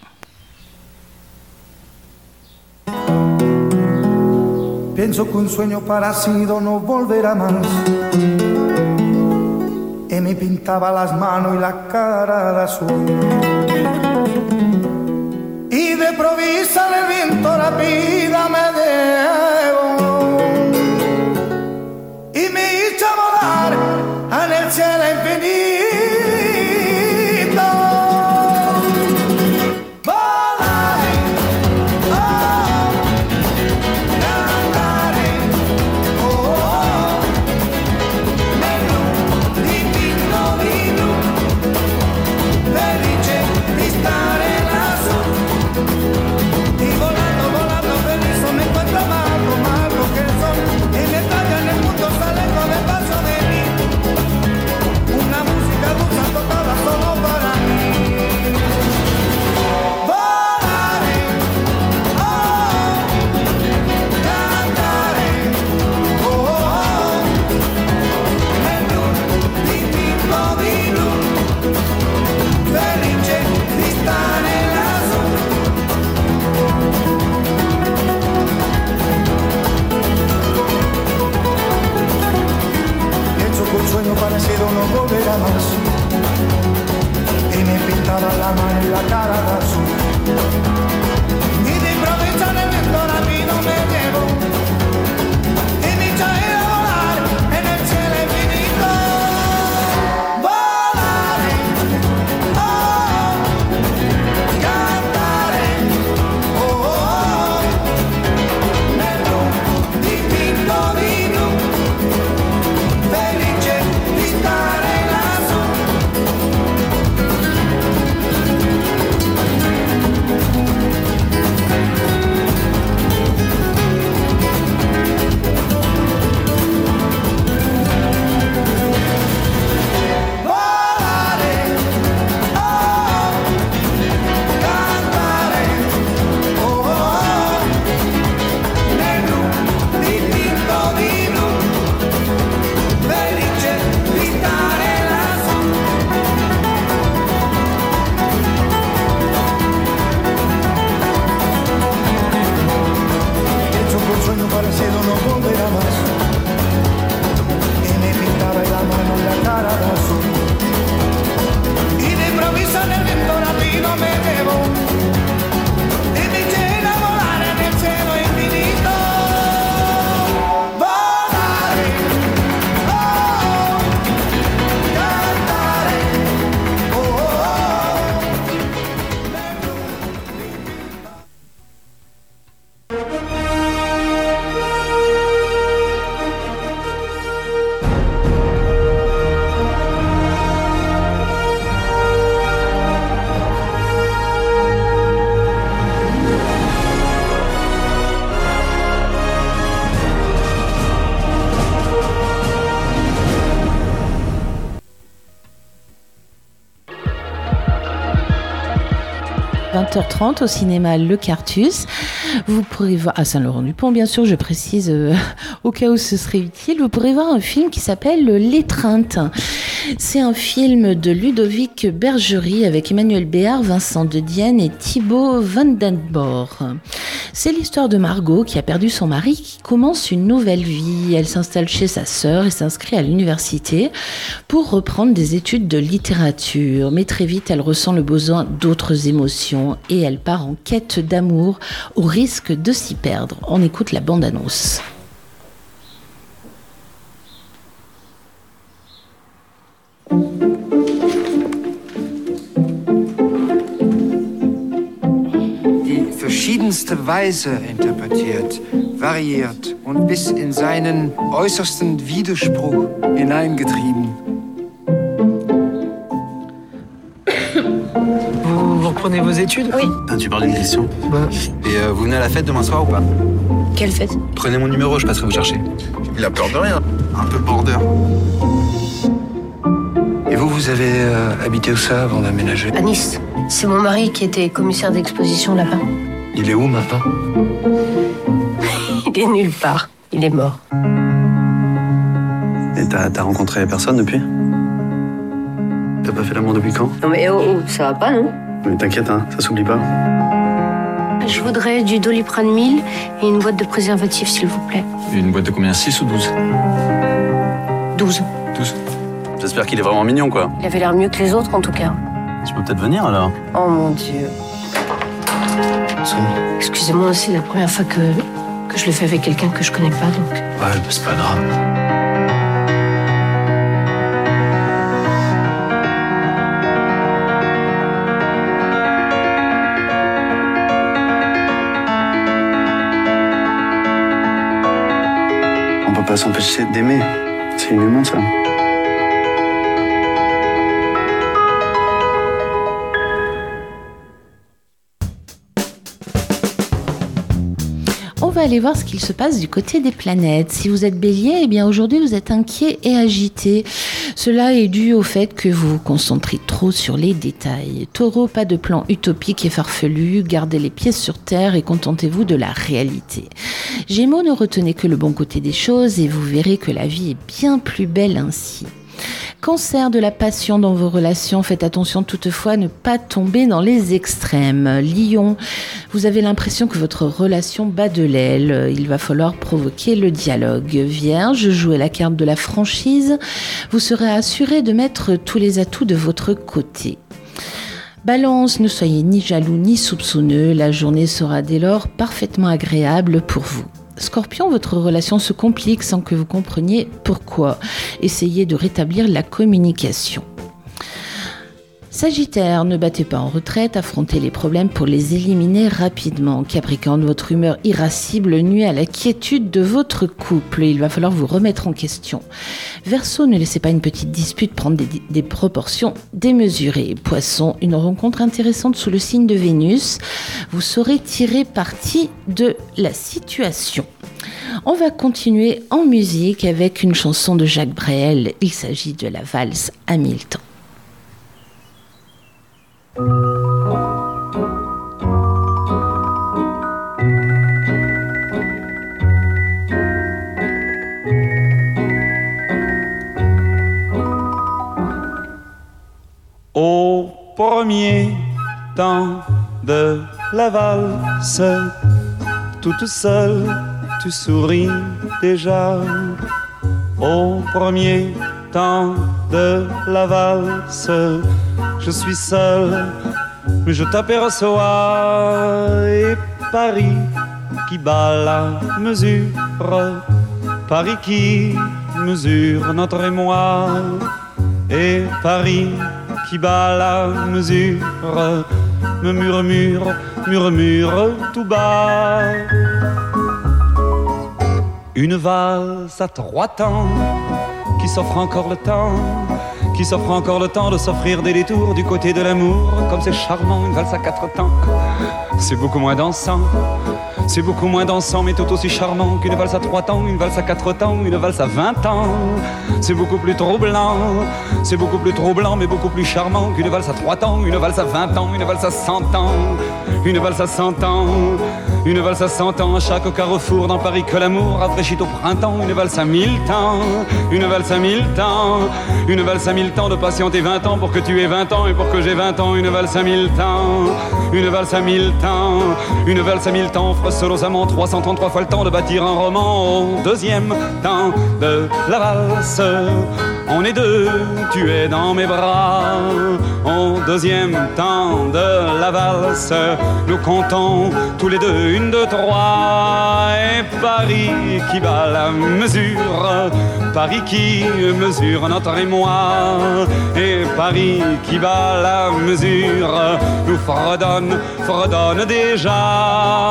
Pienso que un sueño parecido no volverá más. Y me pintaba las manos y la cara de azul. Y de provisa el viento rápida me llevó. Y me hizo volar en el cielo infinito. vingt heures trente au cinéma Le Cartus. Vous pourrez voir, à Saint-Laurent-du-Pont bien sûr, je précise euh, au cas où ce serait utile, vous pourrez voir un film qui s'appelle L'Étreinte. C'est un film de Ludovic Bergerie avec Emmanuel Béard, Vincent de Dienne et Thibaut Van Den Bor. C'est l'histoire de Margot qui a perdu son mari, qui commence une nouvelle vie. Elle s'installe chez sa sœur et s'inscrit à l'université pour reprendre des études de littérature. Mais très vite, elle ressent le besoin d'autres émotions et elle part en quête d'amour au risque de s'y perdre. On écoute la bande-annonce. Die verschiedenste Weise interpretiert, variiert und bis in seinen äußersten Widerspruch hineingetrieben. Vous, vous reprenez vos études? Oui. Ah, tu parles d'une question. Bah. Et euh, vous venez à la fête demain soir ou pas? Quelle fête? Prenez mon numéro, je passerai vous chercher. Il a peur de rien. Un peu border. Et vous, vous avez euh, habité où ça avant d'aménager? À Nice. C'est mon mari qui était commissaire d'exposition là-bas. Il est où maintenant? Il est nulle part. Il est mort. Et t'as, t'as rencontré personne depuis? T'as pas fait l'amour depuis quand? Non mais oh, oh ça va pas, non? Mais t'inquiète, hein, ça s'oublie pas. Je voudrais du Doliprane mille et une boîte de préservatifs, s'il vous plaît. Une boîte de combien? six ou douze? douze. douze. J'espère qu'il est vraiment mignon, quoi. Il avait l'air mieux que les autres, en tout cas. Tu peux peut-être venir, alors? Oh, mon Dieu. Excusez-moi, c'est la première fois que, que je le fais avec quelqu'un que je connais pas, donc... Ouais, c'est pas grave. On peut pas s'empêcher d'aimer. C'est inhumain, ça. On va aller voir ce qu'il se passe du côté des planètes. Si vous êtes Bélier, eh bien aujourd'hui vous êtes inquiet et agité. Cela est dû au fait que vous vous concentrez trop sur les détails. Taureau, pas de plan utopique et farfelu, gardez les pieds sur terre et contentez-vous de la réalité. Gémeaux, ne retenez que le bon côté des choses et vous verrez que la vie est bien plus belle ainsi. Cancer, de la passion dans vos relations, faites attention toutefois à ne pas tomber dans les extrêmes. Lion, vous avez l'impression que votre relation bat de l'aile, il va falloir provoquer le dialogue. Vierge, jouez la carte de la franchise, vous serez assuré de mettre tous les atouts de votre côté. Balance, ne soyez ni jaloux ni soupçonneux, la journée sera dès lors parfaitement agréable pour vous. Scorpion, votre relation se complique sans que vous compreniez pourquoi. Essayez de rétablir la communication. Sagittaire, ne battez pas en retraite, affrontez les problèmes pour les éliminer rapidement. Capricorne, votre humeur irascible nuit à la quiétude de votre couple. Il va falloir vous remettre en question. Verseau, ne laissez pas une petite dispute prendre des, des proportions démesurées. Poisson, une rencontre intéressante sous le signe de Vénus. Vous saurez tirer parti de la situation. On va continuer en musique avec une chanson de Jacques Brel. Il s'agit de la valse Hamilton. Au premier temps de la valse, toute seule, tu souris déjà. Au premier temps de la valse, je suis seul, mais je t'aperçois. Et Paris qui bat la mesure, Paris qui mesure notre émoi. Et Paris qui bat la mesure, me murmure, murmure tout bas. Une valse à trois temps, qui s'offre encore le temps, qui s'offre encore le temps de s'offrir des détours du côté de l'amour. Comme c'est charmant, une valse à quatre temps, c'est beaucoup moins dansant. C'est beaucoup moins dansant mais tout aussi charmant qu'une valse à trois temps, une valse à quatre temps, une valse à vingt ans. C'est beaucoup plus troublant, c'est beaucoup plus troublant mais beaucoup plus charmant qu'une valse à trois temps, une valse à vingt ans, une valse à cent ans, une valse à cent ans, une valse à cent ans. À chaque carrefour dans Paris que l'amour rafraîchit au printemps, une valse à mille temps, une valse à mille temps, une valse à mille temps de patienter vingt ans pour que tu aies vingt ans et pour que j'ai vingt ans, une valse à mille temps, une valse à mille temps, une valse à mille temps offre seul aux amants trois cent trente-trois fois le temps de bâtir un roman. Au deuxième temps de la valse, on est deux, tu es dans mes bras. Au deuxième temps de la valse, nous comptons tous les deux, une, deux, trois. Et Paris qui bat la mesure, Paris qui mesure notre émoi. Et Paris qui bat la mesure, nous fredonne, fredonne déjà.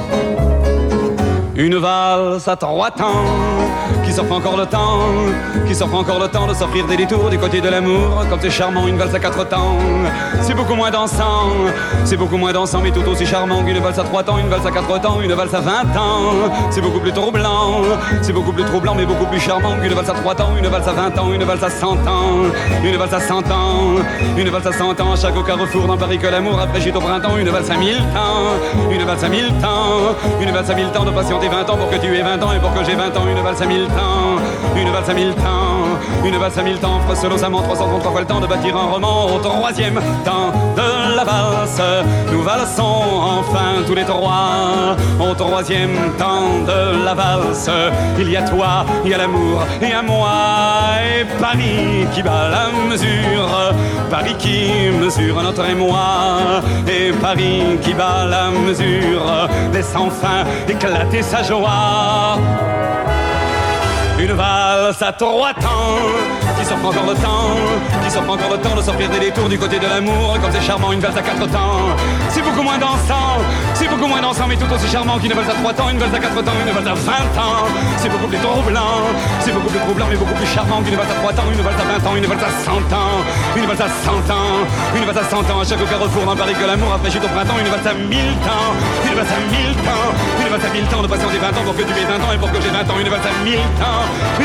Une valse à trois temps, qui s'offre encore le temps, qui s'offre encore le temps de s'offrir des détours du côté de l'amour. Comme c'est charmant, une valse à quatre temps, c'est beaucoup moins dansant, c'est beaucoup moins dansant mais tout aussi charmant qu'une valse à trois temps, une valse à quatre temps, une valse à vingt ans. C'est beaucoup plus troublant, c'est beaucoup plus troublant mais beaucoup plus charmant qu'une valse à trois temps, une valse à vingt ans, une valse à cent ans, une valse à cent ans, une valse à cent ans. À chaque carrefour dans Paris que l'amour rafraîchit au printemps, une valse à mille temps, une valse à mille temps, une valse à mille temps de patienter vingt ans pour que tu aies vingt ans et pour que j'ai vingt ans, une valse à mille temps, une valse à mille temps, une valse à mille temps offre seul aux amants trois cent trente-trois fois le temps de bâtir un roman. Au troisième temps de la valse, nous valsons enfin tous les trois. Au troisième temps de la valse, il y a toi, il y a l'amour et à moi. Et Paris qui bat la mesure, Paris qui mesure notre émoi. Et Paris qui bat la mesure, laisse enfin éclater sa joie. Une valse à trois temps, qui s'offre encore le temps, qui s'offre encore le temps de s'offrir des détours du côté de l'amour. Comme c'est charmant, une valse à quatre temps, c'est beaucoup moins dansant, c'est beaucoup moins dansant mais tout aussi charmant qu'une valse à trois temps, une valse à quatre temps, une valse à vingt ans. C'est beaucoup plus troublant, c'est beaucoup plus troublant mais beaucoup plus charmant qu'une valse à trois temps, une valse à vingt ans, une valse à cent ans, une valse à cent ans, une valse à cent ans. À chaque carrefour dans Paris que l'amour rafraîchit au printemps, une valse à mille temps, une valse à mille temps, une valse à mille temps de patienter vingt ans pour que tu aies vingt ans et pour que j'ai vingt ans, une valse à mille temps.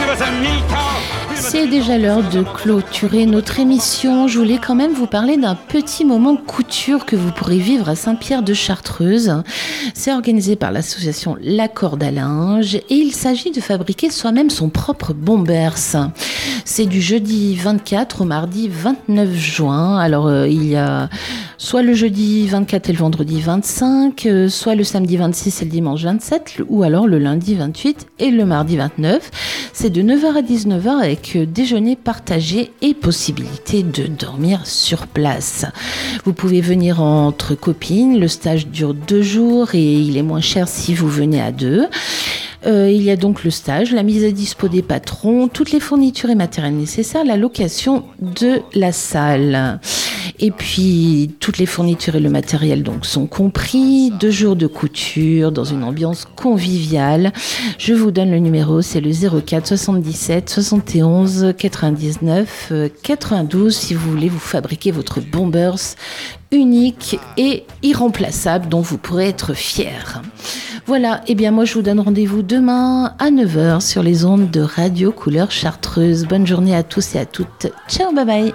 C'est déjà l'heure de clôturer notre émission. Je voulais quand même vous parler d'un petit moment couture que vous pourrez vivre à Saint-Pierre-de-Chartreuse. C'est organisé par l'association La Corde à Linge et il s'agit de fabriquer soi-même son propre bombers. C'est du jeudi vingt-quatre au mardi vingt-neuf juin. Alors euh, il y a soit le jeudi vingt-quatre et le vendredi vingt-cinq, euh, soit le samedi vingt-six et le dimanche vingt-sept, ou alors le lundi vingt-huit et le mardi vingt-neuf. C'est de neuf heures à dix-neuf heures avec déjeuner partagé et possibilité de dormir sur place. Vous pouvez venir entre copines. Le stage dure deux jours et il est moins cher si vous venez à deux. Euh, il y a donc le stage, la mise à dispo des patrons, toutes les fournitures et matériels nécessaires, la location de la salle. Et puis, toutes les fournitures et le matériel donc sont compris. Deux jours de couture dans une ambiance conviviale. Je vous donne le numéro, c'est le zéro quatre soixante-dix-sept soixante et onze quatre-vingt-dix-neuf quatre-vingt-douze si vous voulez vous fabriquer votre bombers unique et irremplaçable dont vous pourrez être fiers. Voilà, et eh bien moi je vous donne rendez-vous demain à neuf heures sur les ondes de Radio Couleur Chartreuse. Bonne journée à tous et à toutes. Ciao, bye bye.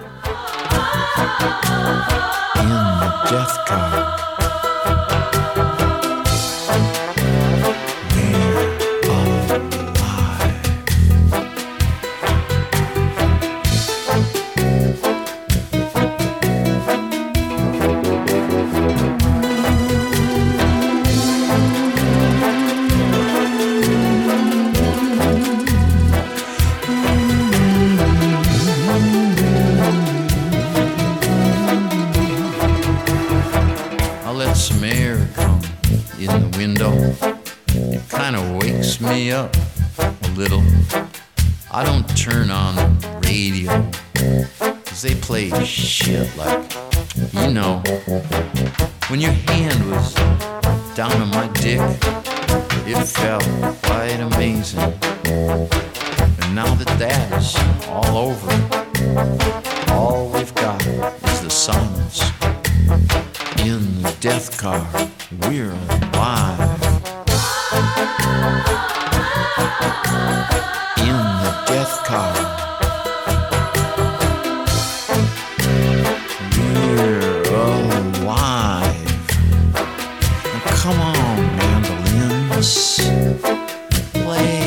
Me up a little. I don't turn on the radio, cause they play shit like, you know, when your hand was down on my dick, it felt quite amazing. And now that that is all over, all we've got is the silence in the death car. we're alive. In the death car, we're alive. Now come on, mandolins, play.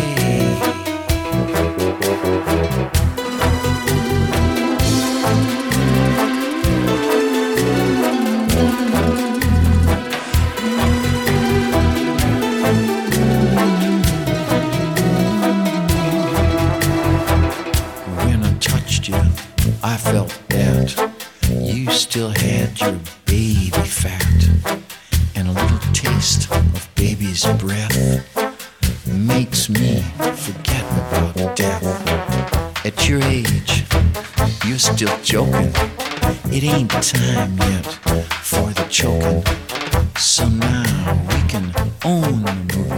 I felt that you still had your baby fat, and a little taste of baby's breath makes me forget about death. At your age, you're still joking. It ain't time yet for the choking. So now we can own the movie